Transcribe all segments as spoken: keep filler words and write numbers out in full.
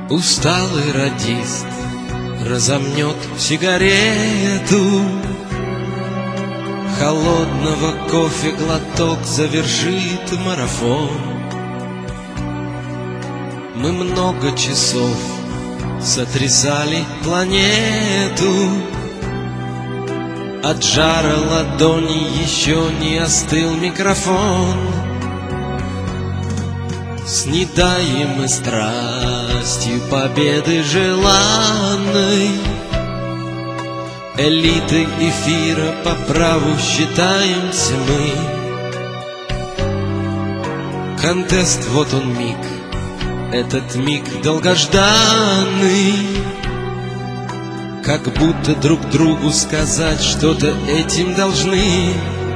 Усталый радист разомнет сигарету, холодного кофе глоток завершит марафон. Мы много часов сотрясали планету, от жара ладони еще не остыл микрофон. С недаемой страстью победы желанной, элитой эфира по праву считаемся мы. Контест, вот он миг, этот миг долгожданный, как будто друг другу сказать что-то этим должны.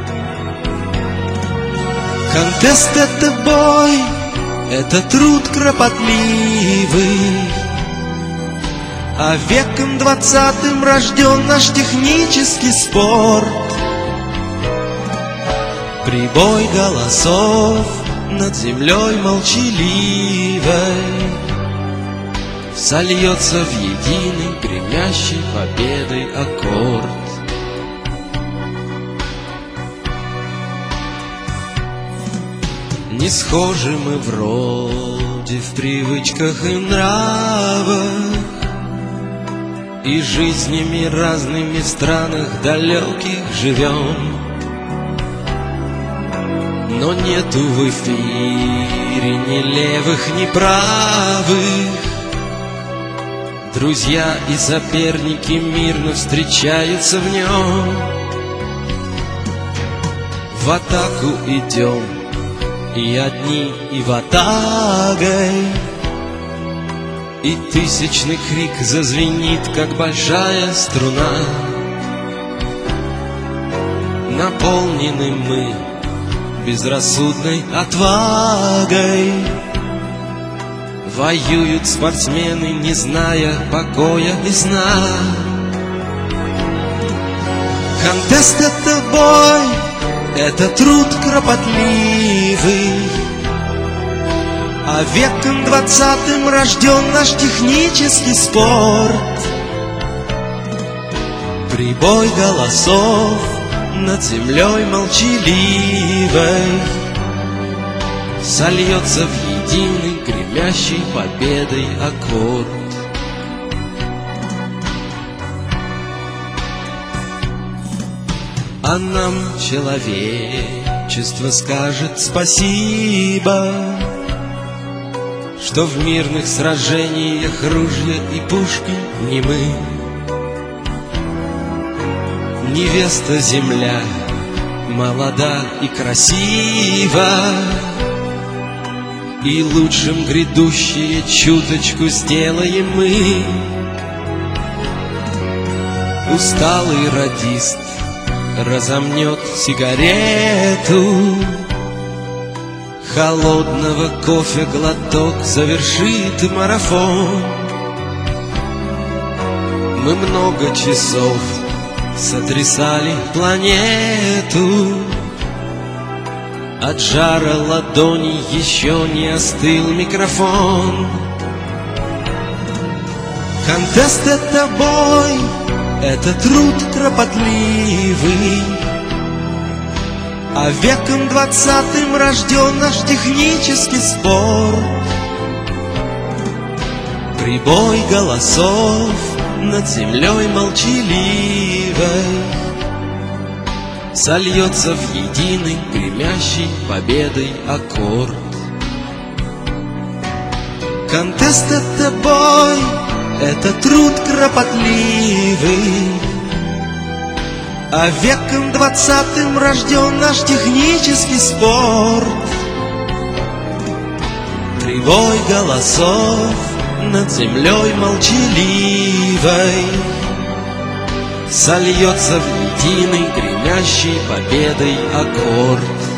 Контест — это бой, это труд кропотливый, а веком двадцатым рожден наш технический спорт. Прибой голосов над землей молчаливой сольется в единый гремящий победой аккорд. Не схожи мы вроде в привычках и нравах, и жизнями разными в странах далеких живем. Но нету в эфире ни левых, ни правых, друзья и соперники мирно встречаются в нем. В атаку идем, и одни, и ватагой, и тысячный крик зазвенит, как большая струна. Наполнены мы безрассудной отвагой, воюют спортсмены, не зная покоя и сна. Контест — это бой, это труд кропотливый, а веком двадцатым рожден наш технический спорт. Прибой голосов над землей молчаливой сольется в единый гремящий победой аккорд. А нам человечество скажет спасибо, что в мирных сражениях ружья и пушки не мы. Невеста земля молода и красива, и лучшим грядущее чуточку сделаем мы. Усталый радист разомнет сигарету, холодного кофе глоток завершит марафон. Мы много часов сотрясали планету, от жара ладони еще не остыл микрофон. Контест — это бой, это труд кропотливый, а веком двадцатым рожден наш технический спорт. Прибой голосов над землей молчаливой сольется в единый гремящий победой аккорд. Контест — это бой, это труд кропотливый, а веком двадцатым рожден наш технический спорт. Прибой голосов над землей молчаливой сольется в единый гремящий победой аккорд.